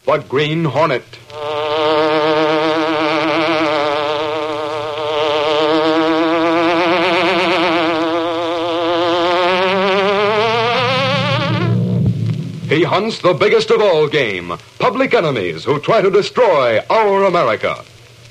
the Green Hornet. He hunts the biggest of all game, public enemies who try to destroy our America.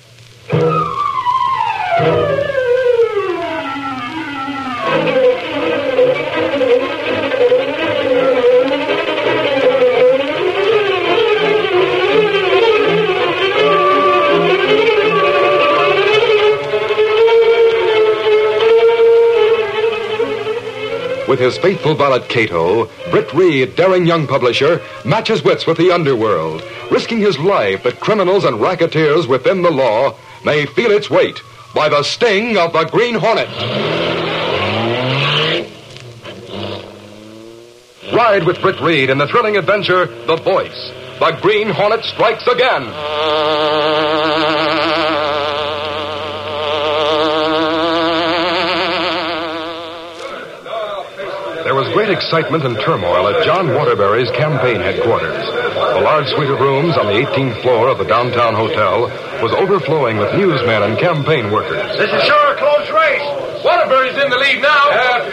With his faithful valet Cato, Britt Reed, daring young publisher, matches wits with the underworld, risking his life that criminals and racketeers within the law may feel its weight by the sting of the Green Hornet. Ride with Britt Reed in the thrilling adventure, The Voice. The Green Hornet strikes again. There was great excitement and turmoil at John Waterbury's campaign headquarters. The large suite of rooms on the 18th floor of the downtown hotel was overflowing with newsmen and campaign workers. This is sure a close race. Waterbury's in the lead now.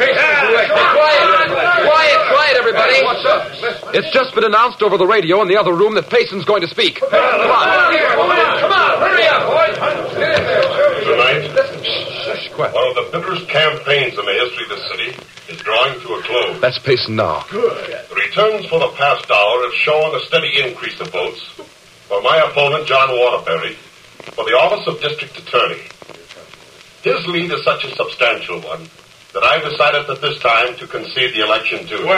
Quiet, everybody. What's up? It's just been announced over the radio in the other room that Payson's going to speak. Come on, hurry up, boys. Tonight, one of the bitterest campaigns in the history of the city is drawing to a close. That's Payson now. The returns for the past hour have shown a steady increase of votes for my opponent, John Waterbury, for the office of District Attorney. His lead is such a substantial one that I've decided at this time to concede the election to him.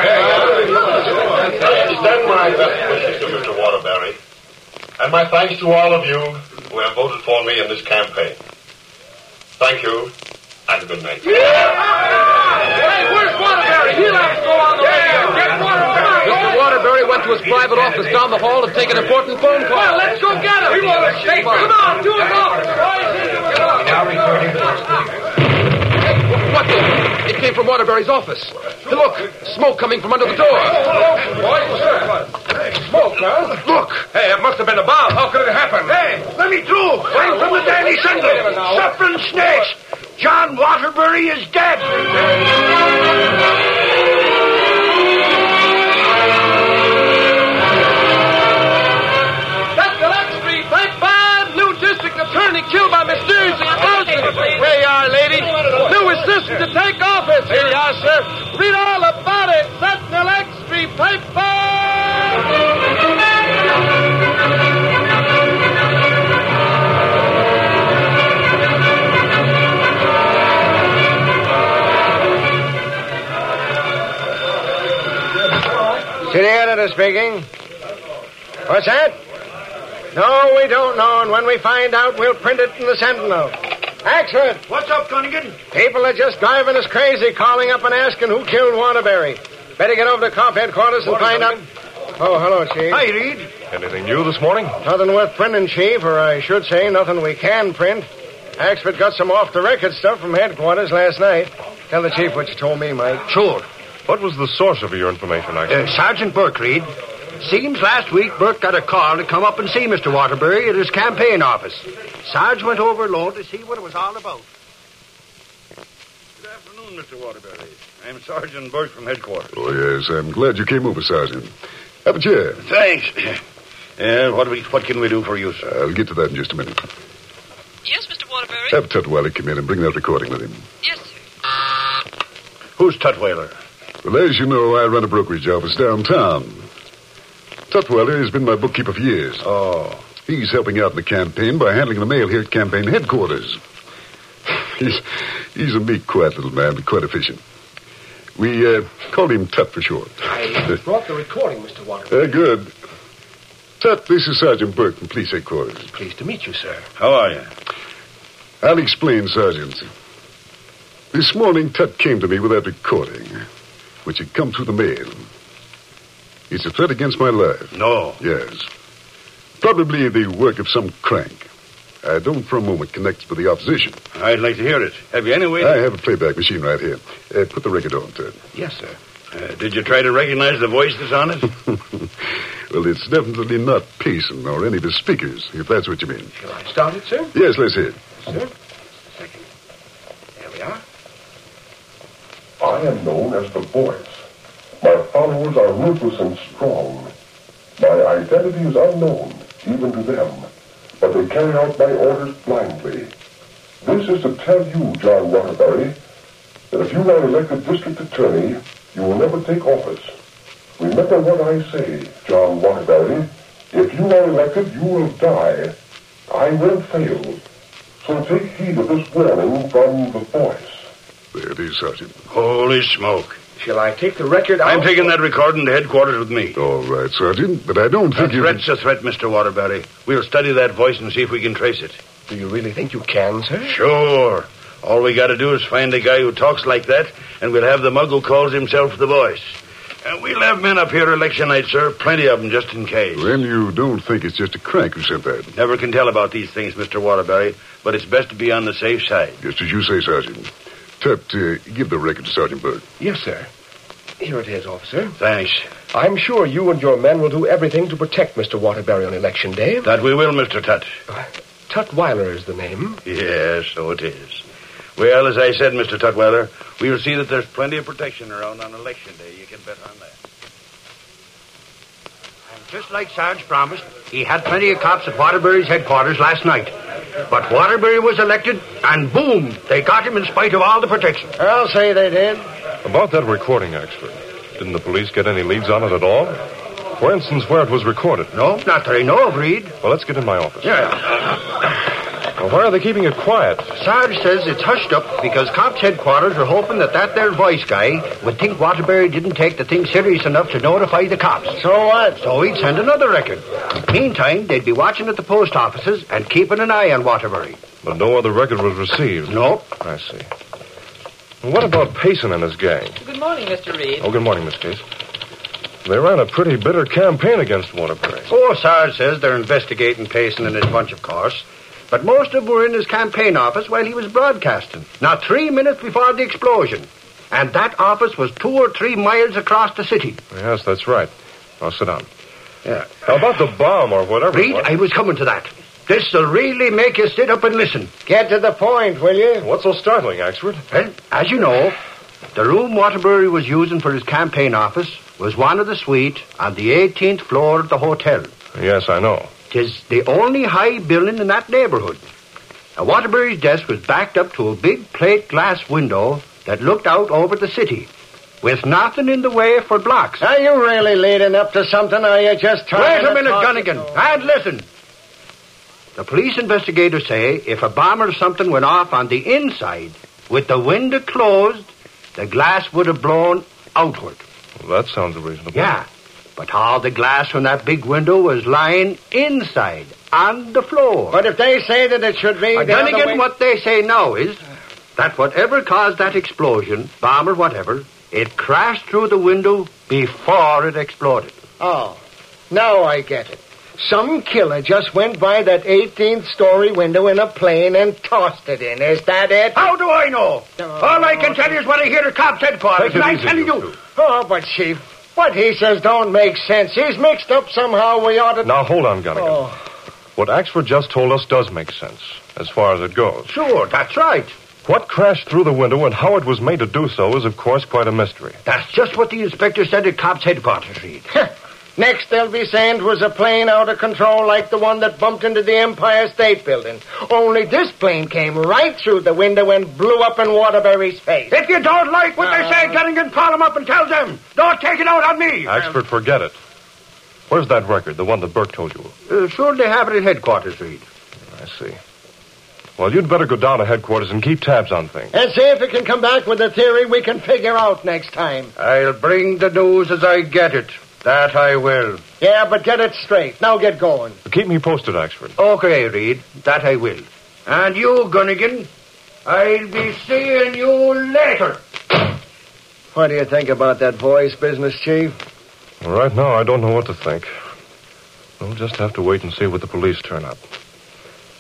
I extend my best wishes to Mr. Waterbury, and my thanks to all of you who have voted for me in this campaign. Thank you, and good night. Hey, where's Waterbury? He'll have to go on the radio. Get Waterbury. Mr. Waterbury went to his private office down the hall to take an important phone call. Well, let's go get him. We want to shake. Come on, to his office. Now returning to the What the? It came from Waterbury's office. Hey, look, smoke coming from under the door. Smoke, huh? Look. Hey, it must have been a bomb. How could it happen? Hey, let me through. I'm from the Daily Sentinel. Suffering snakes. John Waterbury is dead. That's the Lake Street. Type 5, new district attorney killed by mysterious explosion. Here you are, lady. New assistant to take office. Here you are, sir. Read all about it. Sentinel Lake Street. Type 5. City editor speaking. What's that? No, we don't know, and when we find out, we'll print it in the Sentinel. Axford! What's up, Cunningham? People are just driving us crazy, calling up and asking who killed Waterbury. Better get over to COP headquarters and find out. Oh, hello, Chief. Hi, Reed. Anything new this morning? Nothing worth printing, Chief, or I should say nothing we can print. Axford got some off-the-record stuff from headquarters last night. Tell the Chief what you told me, Mike. Sure. What was the source of your information, Sergeant Burke, Reed. Seems last week Burke got a call to come up and see Mr. Waterbury at his campaign office. Sarge went over alone to see what it was all about. Good afternoon, Mr. Waterbury. I'm Sergeant Burke from headquarters. Oh, yes, I'm glad you came over, Sergeant. Have a chair. Thanks. What can we do for you, sir? I'll get to that in just a minute. Yes, Mr. Waterbury? Have Tutwiler come in and bring that recording with him. Yes, sir. Who's Tutwiler? Well, as you know, I run a brokerage office downtown. Tutwiler has been my bookkeeper for years. Oh. He's helping out in the campaign by handling the mail here at campaign headquarters. He's a meek, quiet little man, but quite efficient. We call him Tut for short. I brought the recording, Mr. Waterbury. Good. Tut, this is Sergeant Burke from police headquarters. Pleased to meet you, sir. How are you? I'll explain, Sergeant. This morning, Tut came to me with that recording, which had come through the mail. It's a threat against my life. No. Yes. Probably the work of some crank. I don't for a moment connect with the opposition. I'd like to hear it. Have you any way? I have a playback machine right here. Put the record on, Tut. Yes, sir. Did you try to recognize the voice that's on it? Well, it's definitely not Payson or any of his speakers, if that's what you mean. Shall I start it, sir? Yes, let's hear it. Sir? Just a second. There we are. I am known as the Voice. My followers are ruthless and strong. My identity is unknown, even to them, but they carry out my orders blindly. This is to tell you, John Waterbury, that if you are elected district attorney, you will never take office. Remember what I say, John Waterbury. If you are elected, you will die. I will fail. So take heed of this warning from the Voice. There it is, Sergeant. Holy smoke. Shall I take the record out? I'm taking that recording to headquarters with me. All right, Sergeant, but I don't think A threat's a threat, Mr. Waterbury. We'll study that voice and see if we can trace it. Do you really think you can, sir? Sure. All we got to do is find a guy who talks like that, and we'll have the mug who calls himself the Voice. And we'll have men up here election night, sir. Plenty of them, just in case. Then you don't think it's just a crank who sent that? Never can tell about these things, Mr. Waterbury, but it's best to be on the safe side. Just as you say, Sergeant. Tut, give the record to Sergeant Burke. Yes, sir. Here it is, officer. Thanks. I'm sure you and your men will do everything to protect Mr. Waterbury on Election Day. That we will, Mr. Tut. Tutwiler is the name. Yes, so it is. Well, as I said, Mr. Tutwiler, we'll see that there's plenty of protection around on Election Day. You can bet on that. And just like Sarge promised, he had plenty of cops at Waterbury's headquarters last night. But Waterbury was elected, and boom, they got him in spite of all the protection. I'll say they did. About that recording, Axford, didn't the police get any leads on it at all? For instance, where it was recorded? No, not that I know of, Reed. Well, let's get in my office. Yeah. Well, why are they keeping it quiet? Sarge says it's hushed up because cops' headquarters are hoping that there voice guy would think Waterbury didn't take the thing serious enough to notify the cops. So what? So he'd send another record. Meantime, they'd be watching at the post offices and keeping an eye on Waterbury. But no other record was received. Nope. I see. Well, what about Payson and his gang? Good morning, Mr. Reed. Oh, good morning, Miss Case. They ran a pretty bitter campaign against Waterbury. Oh, Sarge says they're investigating Payson and his bunch, of course. But most of them were in his campaign office while he was broadcasting. Not 3 minutes before the explosion. And that office was 2 or 3 miles across the city. Yes, that's right. Now, sit down. Yeah. How about the bomb or whatever? Reed, I was coming to that. This'll really make you sit up and listen. Get to the point, will you? What's so startling, Axford? Well, as you know, the room Waterbury was using for his campaign office was one of the suites on the 18th floor of the hotel. Yes, I know. 'Tis the only high building in that neighborhood. Now, Waterbury's desk was backed up to a big plate glass window that looked out over the city, with nothing in the way for blocks. Are you really leading up to something, or are you just trying Wait to a minute, talk Gunnigan, and listen. The police investigators say if a bomb or something went off on the inside, with the window closed, the glass would have blown outward. Well, that sounds reasonable. Yeah, but all the glass from that big window was lying inside, on the floor. But if they say that it should be... Gunnigan, what they say now is that whatever caused that explosion, bomb or whatever, it crashed through the window before it exploded. Oh, now I get it. Some killer just went by that 18th-story window in a plane and tossed it in. Is that it? How do I know? All I can tell you is what I hear at cops' headquarters, Take it and I'm easy, telling you. two. Oh, but, Chief, what he says don't make sense. He's mixed up somehow. We ought to... Now, hold on, Gunnigan. Oh. What Axford just told us does make sense, as far as it goes. Sure, that's right. What crashed through the window and how it was made to do so is, of course, quite a mystery. That's just what the inspector said at cops' headquarters, Reed. Next, they'll be saying it was a plane out of control like the one that bumped into the Empire State Building. Only this plane came right through the window and blew up in Waterbury's face. If you don't like what they say, Gunnigan, call them up and tell them. Don't take it out on me. Axford, forget it. Where's that record, the one that Burke told you of? Sure they have it at headquarters, Reed. I see. Well, you'd better go down to headquarters and keep tabs on things. And see if it can come back with a theory we can figure out next time. I'll bring the news as I get it. That I will. Yeah, but get it straight. Now get going. Keep me posted, Axford. Okay, Reed. That I will. And you, Gunnigan, I'll be seeing you later. What do you think about that voice business, Chief? Well, right now, I don't know what to think. We'll just have to wait and see what the police turn up.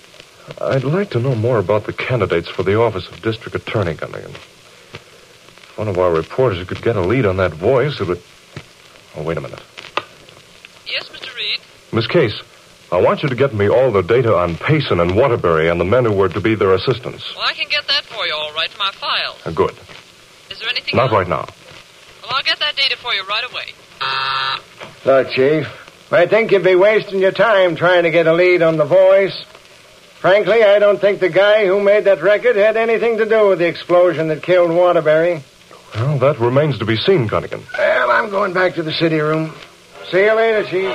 I'd like to know more about the candidates for the office of District Attorney, Gunnigan. If one of our reporters could get a lead on that voice, it would... Oh, wait a minute. Yes, Mr. Reed? Miss Case, I want you to get me all the data on Payson and Waterbury and the men who were to be their assistants. Well, I can get that for you all right from my files. Good. Is there anything Not else? right now. Well, I'll get that data for you right away. Look, Chief, I think you'd be wasting your time trying to get a lead on the voice. Frankly, I don't think the guy who made that record had anything to do with the explosion that killed Waterbury. Well, that remains to be seen, Cunningham. Well, I'm going back to the city room. See you later, Chief.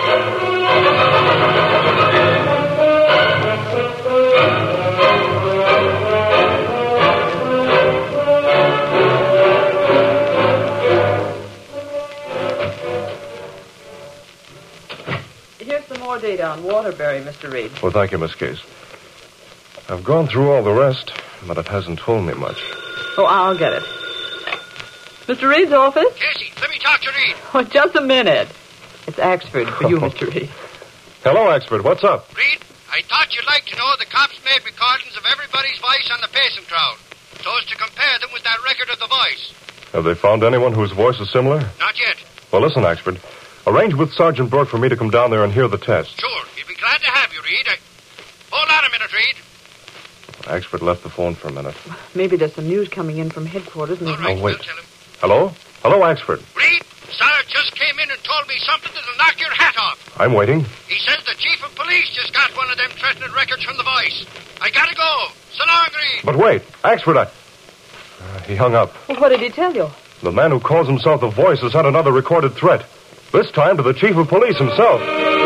Here's some more data on Waterbury, Mr. Reed. Well, thank you, Miss Case. I've gone through all the rest, but it hasn't told me much. Oh, I'll get it. Mr. Reed's office? Casey, let me talk to Reed. Oh, just a minute. It's Axford for you, Mr. Reed. Hello, Axford. What's up? Reed, I thought you'd like to know the cops made recordings of everybody's voice on the Payson crowd, so as to compare them with that record of the voice. Have they found anyone whose voice is similar? Not yet. Well, listen, Axford. Arrange with Sergeant Burke for me to come down there and hear the test. Sure, he'd be glad to have you, Reed. Hold on a minute, Reed. Axford left the phone for a minute. Maybe there's some news coming in from headquarters. All right, wait. we'll tell him. Hello? Hello, Axford. Reed, Sarge just came in and told me something that'll knock your hat off. I'm waiting. He says the chief of police just got one of them threatening records from the voice. I gotta go. So long, Reed. But wait, Axford, he hung up. Well, what did he tell you? The man who calls himself the Voice has had another recorded threat. This time to the chief of police himself.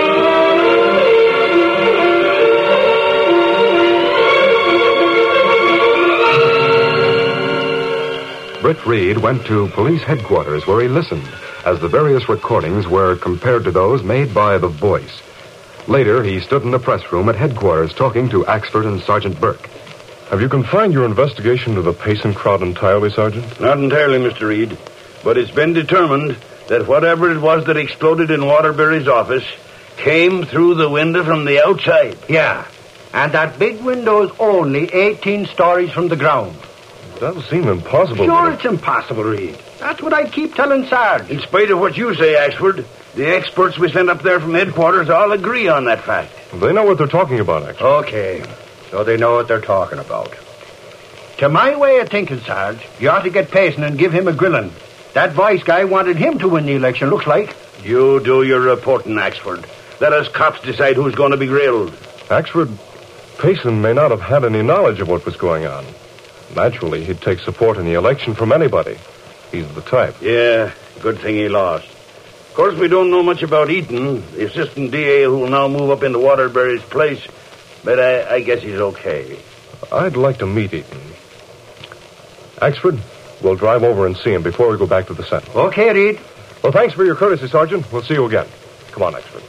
Britt Reed went to police headquarters where he listened as the various recordings were compared to those made by the Voice. Later, he stood in the press room at headquarters talking to Axford and Sergeant Burke. Have you confined your investigation to the Payson crowd entirely, Sergeant? Not entirely, Mr. Reed. But it's been determined that whatever it was that exploded in Waterbury's office came through the window from the outside. Yeah, and that big window's only 18 stories from the ground. It does seem impossible. Sure, it's impossible, Reed. That's what I keep telling Sarge. In spite of what you say, Axford, the experts we sent up there from headquarters all agree on that fact. They know what they're talking about, Axford. Okay, so they know what they're talking about. To my way of thinking, Sarge, you ought to get Payson and give him a grilling. That Voice guy wanted him to win the election, looks like. You do your reporting, Axford. Let us cops decide who's going to be grilled. Axford, Payson may not have had any knowledge of what was going on. Naturally, he'd take support in the election from anybody. He's the type. Yeah, good thing he lost. Of course, we don't know much about Eaton, the assistant DA who will now move up into Waterbury's place, but I guess he's okay. I'd like to meet Eaton. Axford, we'll drive over and see him before we go back to the Sentinel. Okay, Reed. Well, thanks for your courtesy, Sergeant. We'll see you again. Come on, Axford.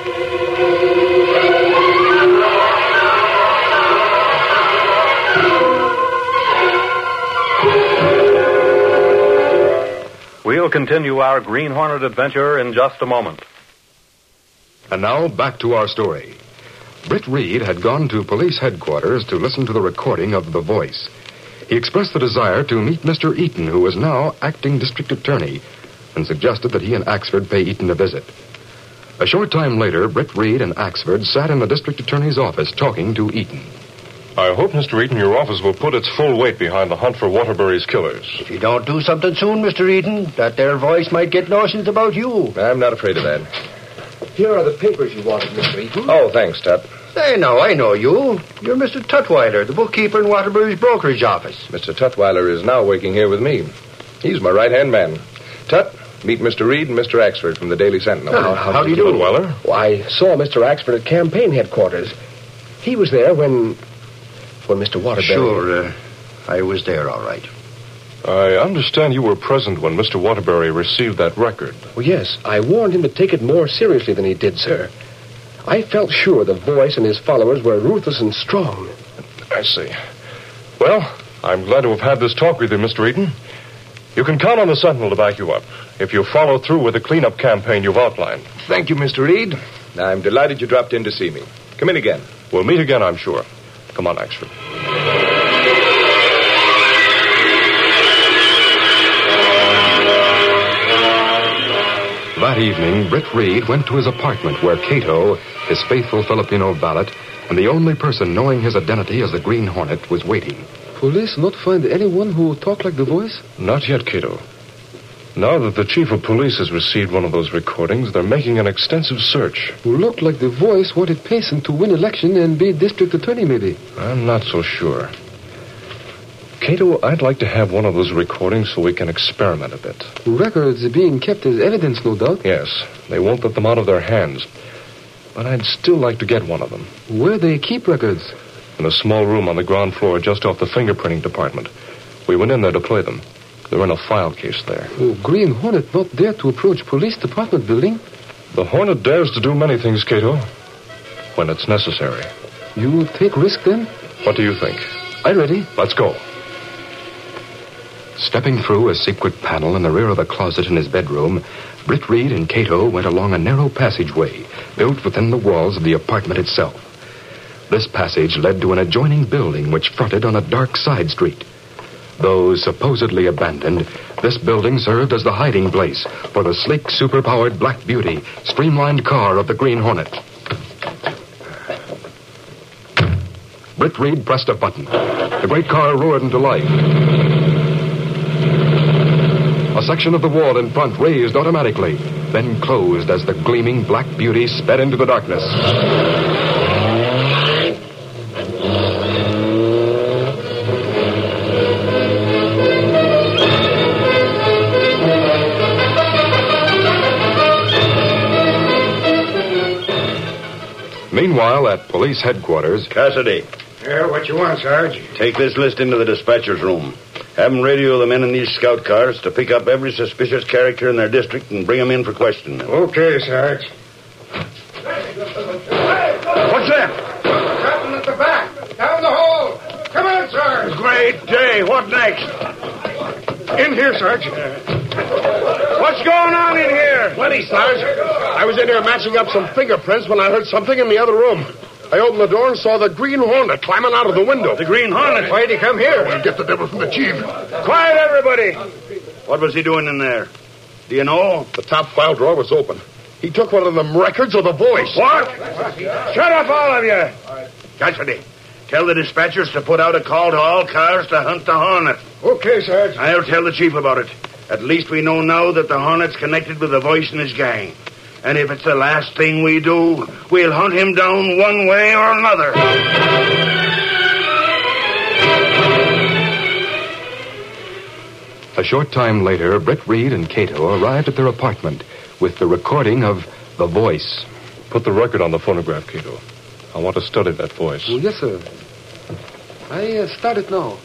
We'll continue our Green Hornet adventure in just a moment. And now, back to our story. Britt Reed had gone to police headquarters to listen to the recording of The Voice. He expressed the desire to meet Mr. Eaton, who was now acting district attorney, and suggested that he and Axford pay Eaton a visit. A short time later, Britt Reed and Axford sat in the district attorney's office talking to Eaton. I hope, Mr. Eaton, your office will put its full weight behind the hunt for Waterbury's killers. If you don't do something soon, Mr. Eaton, that there Voice might get notions about you. I'm not afraid of that. Here are the papers you wanted, Mr. Eaton. Oh, thanks, Tut. Hey, now, I know you. You're Mr. Tutwiler, the bookkeeper in Waterbury's brokerage office. Mr. Tutwiler is now working here with me. He's my right-hand man. Tut, meet Mr. Reed and Mr. Axford from the Daily Sentinel. How do you do, Tutwiler? Well, I saw Mr. Axford at campaign headquarters. He was there when Mr. Waterbury... Sure, I was there, all right. I understand you were present when Mr. Waterbury received that record. Well, yes, I warned him to take it more seriously than he did, sir. I felt sure the Voice and his followers were ruthless and strong. I see. Well, I'm glad to have had this talk with you, Mr. Eaton. You can count on the Sentinel to back you up if you follow through with the cleanup campaign you've outlined. Thank you, Mr. Reed. I'm delighted you dropped in to see me. Come in again. We'll meet again, I'm sure. Come on, Axford. That evening, Britt Reed went to his apartment where Cato, his faithful Filipino valet, and the only person knowing his identity as the Green Hornet, was waiting. Police not find anyone who talk like the voice? Not yet, Cato. Now that the chief of police has received one of those recordings, they're making an extensive search. Look like the voice wanted Payson to win election and be district attorney, maybe. I'm not so sure. Cato, I'd like to have one of those recordings so we can experiment a bit. Records being kept as evidence, no doubt. Yes, they won't let them out of their hands. But I'd still like to get one of them. Where they keep records? In a small room on the ground floor just off the fingerprinting department. We went in there to play them. They're in a file case there. Oh, Green Hornet not dare to approach police department building? The Hornet dares to do many things, Cato. When it's necessary. You take risk then? What do you think? I ready. Let's go. Stepping through a secret panel in the rear of the closet in his bedroom, Britt Reed and Cato went along a narrow passageway built within the walls of the apartment itself. This passage led to an adjoining building which fronted on a dark side street. Though supposedly abandoned, this building served as the hiding place for the sleek, superpowered Black Beauty, streamlined car of the Green Hornet. Britt Reed pressed a button. The great car roared into life. A section of the wall in front raised automatically, then closed as the gleaming Black Beauty sped into the darkness. Meanwhile, at police headquarters... Cassidy. Yeah, what you want, Sarge? Take this list into the dispatcher's room. Have them radio the men in these scout cars to pick up every suspicious character in their district and bring them in for questioning. Okay, Sarge. What's that? Captain at the back. Down the hole. Come on, Sarge. Great day. What next? In here, Sarge. What's going on in here? Plenty, Sarge. I was in here matching up some fingerprints when I heard something in the other room. I opened the door and saw the Green Hornet climbing out of the window. The Green Hornet? Why'd he come here? We'll get the devil from the chief. Quiet, everybody. What was he doing in there? Do you know? The top file drawer was open. He took one of them records of the voice. What? Shut up, all of you. Cassidy, tell the dispatchers to put out a call to all cars to hunt the Hornet. Okay, Sarge. I'll tell the chief about it. At least we know now that the Hornet's connected with the voice and his gang. And if it's the last thing we do, we'll hunt him down one way or another. A short time later, Britt Reed and Cato arrived at their apartment with the recording of The Voice. Put the record on the phonograph, Cato. I want to study that voice. Oh, yes, sir. I start it now.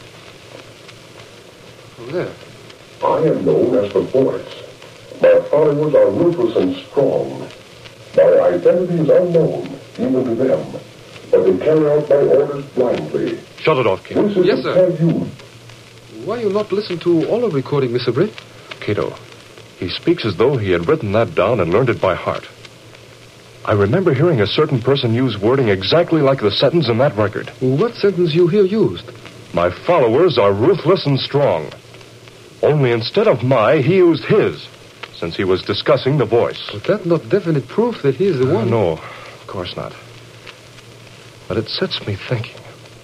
Oh, there. I am known as the Voice. My followers are ruthless and strong. My identity is unknown, even to them. But they carry out my orders blindly. Shut it off, Cato. This is Yes, to sir. tell you. Why you not listen to all of recording, Mr. Britt? Cato, he speaks as though he had written that down and learned it by heart. I remember hearing a certain person use wording exactly like the sentence in that record. What sentence you hear used? My followers are ruthless and strong. Only instead of my, he used his, since he was discussing the voice. But that's not definite proof that he is the one. No, of course not. But it sets me thinking.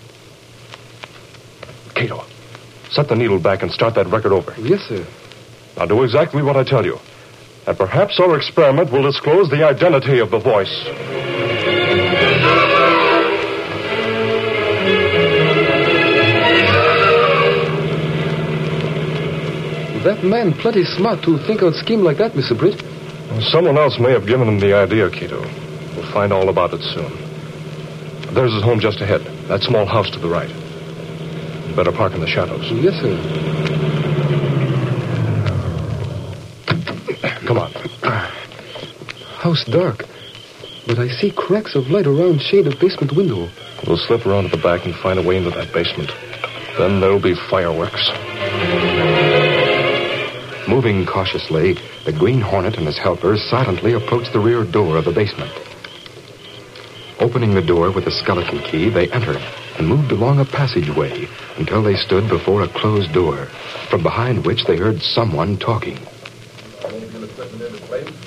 Cato, set the needle back and start that record over. Yes, sir. Now do exactly what I tell you. And perhaps our experiment will disclose the identity of the voice. That man plenty smart to think out scheme like that, Mr. Britt. Someone else may have given him the idea, Cato. We'll find all about it soon. There's his home just ahead. That small house to the right. You better park in the shadows. Yes, sir. Come on. House dark, but I see cracks of light around shade of basement window. We'll slip around to the back and find a way into that basement. Then there'll be fireworks. Moving cautiously, the Green Hornet and his helpers silently approached the rear door of the basement. Opening the door with a skeleton key, they entered and moved along a passageway until they stood before a closed door, from behind which they heard someone talking.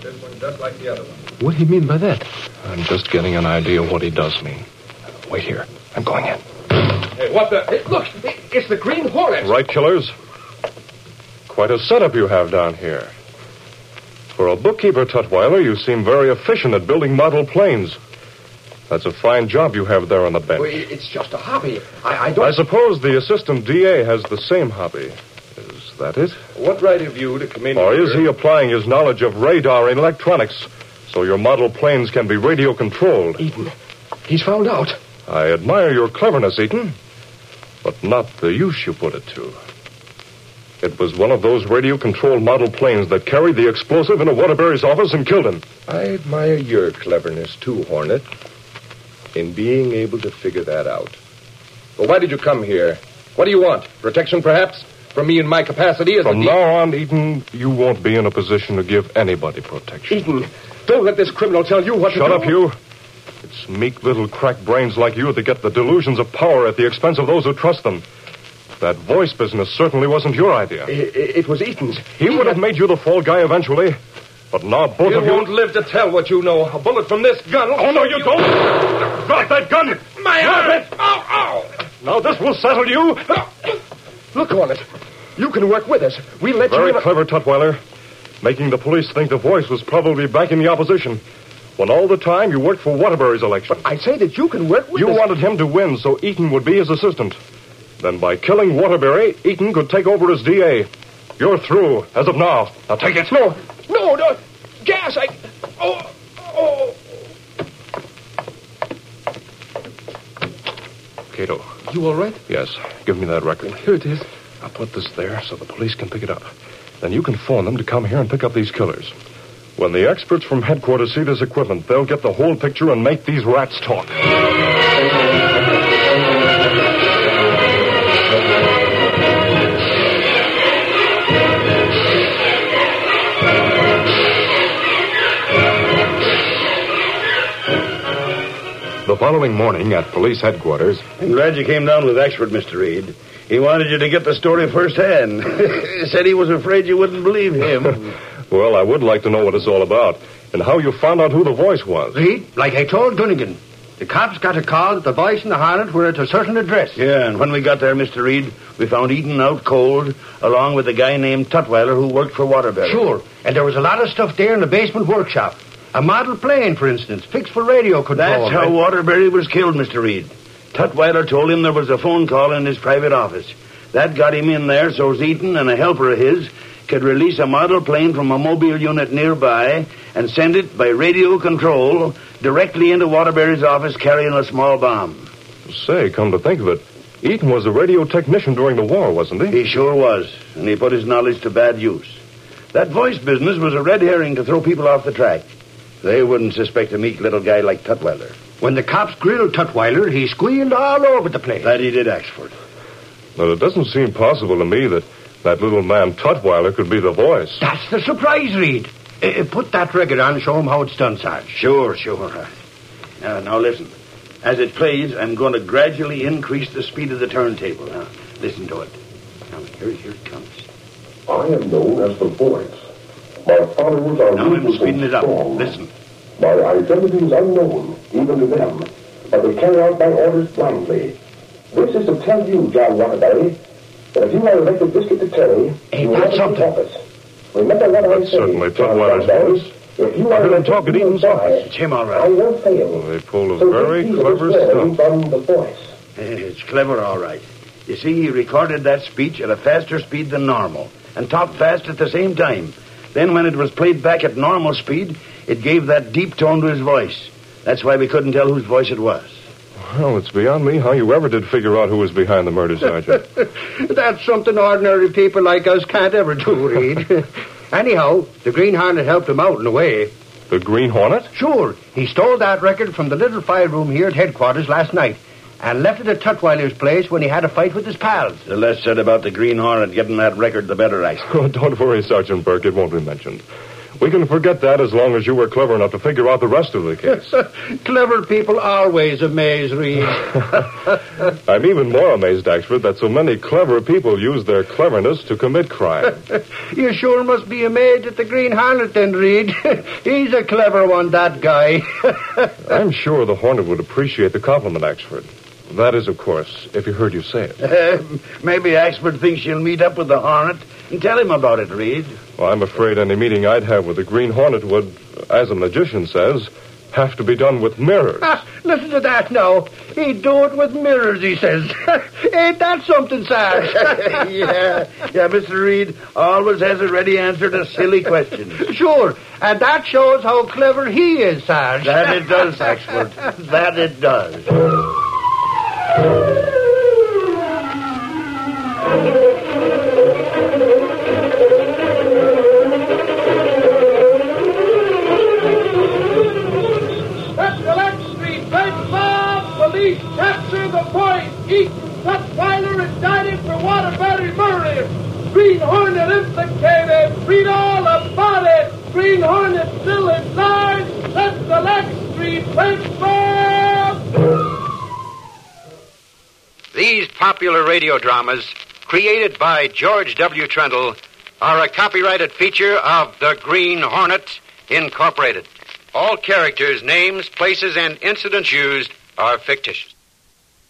This one just like the other one. What do you mean by that? I'm just getting an idea what he does mean. Wait here. I'm going in. Hey, what the... Hey, look, it's the Green Hornet. Right, killers? Quite a setup you have down here. For a bookkeeper, Tutwiler, you seem very efficient at building model planes. That's a fine job you have there on the bench. Well, it's just a hobby. I don't... I suppose the assistant DA has the same hobby. Is that it? What right have you to come in Or here? is he applying his knowledge of radar and electronics so your model planes can be radio controlled? Eaton, he's found out. I admire your cleverness, Eaton, but not the use you put it to. It was one of those radio-controlled model planes that carried the explosive into Waterbury's office and killed him. I admire your cleverness, too, Hornet, in being able to figure that out. Well, why did you come here? What do you want? Protection, perhaps? From me in my capacity as From now on, Eaton, you won't be in a position to give anybody protection. Eaton, don't let this criminal tell you what to do. Shut up, you. It's meek little crack brains like you that get the delusions of power at the expense of those who trust them. That voice business certainly wasn't your idea. It was Eaton's. He would have made you the fall guy eventually. But now both of you... You won't live to tell what you know. A bullet from this gun... Oh, no, you don't! Drop that gun! My arm! Ow, ow! Now this will settle you. Look, Hornet. You can work with us. We'll let you... Very clever, Tutwiler. Making the police think the voice was probably back in the opposition. When all the time you worked for Waterbury's election. But I say that you can work with us. You wanted him to win so Eaton would be his assistant. Then by killing Waterbury, Eaton could take over as DA. You're through, as of now. Now take it. No. Gas, Oh. Cato. You all right? Yes. Give me that record. Here it is. I'll put this there so the police can pick it up. Then you can phone them to come here and pick up these killers. When the experts from headquarters see this equipment, they'll get the whole picture and make these rats talk. The following morning at police headquarters... I'm glad you came down with Expert, Mr. Reed. He wanted you to get the story firsthand. He said he was afraid you wouldn't believe him. Well, I would like to know what it's all about and how you found out who the voice was. Reed, like I told Dunnigan, the cops got a call that the voice and the Hornet were at a certain address. Yeah, and when we got there, Mr. Reed, we found Eaton out cold, along with a guy named Tutwiler who worked for Waterbury. Sure, and there was a lot of stuff there in the basement workshop. A model plane, for instance, fixed for radio control. That's how Waterbury was killed, Mr. Reed. Tutwiler told him there was a phone call in his private office. That got him in there so Eaton and a helper of his could release a model plane from a mobile unit nearby and send it by radio control directly into Waterbury's office carrying a small bomb. Say, come to think of it, Eaton was a radio technician during the war, wasn't he? He sure was, and he put his knowledge to bad use. That voice business was a red herring to throw people off the track. They wouldn't suspect a meek little guy like Tutwiler. When the cops grilled Tutwiler, he squealed all over the place. That he did, Axford. But it doesn't seem possible to me that little man Tutwiler could be the voice. That's the surprise, Reed. Put that record on and show him how it's done, Sarge. Sure. Now listen. As it plays, I'm going to gradually increase the speed of the turntable. Now, listen to it. Now, here it comes. I am known as the Voice. My followers are now I'm speeding it up. strong. Listen. My identity is unknown, even to them, but they carry out my orders blindly. This is to tell you, John Waterbury, that if you are elected district attorney, you will have something. office. Remember what I say, Certainly John Tutwiler's Waterbury. voice. If you I are heard him elected, talk at you will Eaton's office. It's him, all I right. will fail. They pull a So very this piece clever is learning stuff. from the Voice. It's clever, all right. You see, he recorded that speech at a faster speed than normal and talked fast at the same time. Then when it was played back at normal speed, it gave that deep tone to his voice. That's why we couldn't tell whose voice it was. Well, it's beyond me how you ever did figure out who was behind the murder, Sergeant. That's something ordinary people like us can't ever do, Reed. Anyhow, the Green Hornet helped him out in a way. The Green Hornet? Sure. He stole that record from the little file room here at headquarters last night and left it at Tutwiler's place when he had a fight with his pals. The less said about the Green Hornet getting that record, the better, I suppose. Oh, don't worry, Sergeant Burke. It won't be mentioned. We can forget that as long as you were clever enough to figure out the rest of the case. Clever people always amaze, Reed. I'm even more amazed, Axford, that so many clever people use their cleverness to commit crime. You sure must be amazed at the Green Hornet, then, Reed. He's a clever one, that guy. I'm sure the Hornet would appreciate the compliment, Axford. That is, of course, if he heard you say it. Maybe Axford thinks you'll meet up with the Hornet and tell him about it, Reed. Well, I'm afraid any meeting I'd have with the Green Hornet would, as a magician says, have to be done with mirrors. Listen to that now. He'd do it with mirrors, he says. Ain't that something, Sarge? Yeah, Mr. Reed always has a ready answer to silly questions. Sure, and that shows how clever he is, Sarge. That it does, Axford. That it does. Police capture the boy. Eaton Tutwiler indicted for Waterbury murder. Green Hornet implicated. Read all about it. Green Hornet still inside. Central X Street, Pittsburgh. These popular radio dramas, created by George W. Trendle, are a copyrighted feature of the Green Hornet, Incorporated. All characters, names, places, and incidents used are fictitious.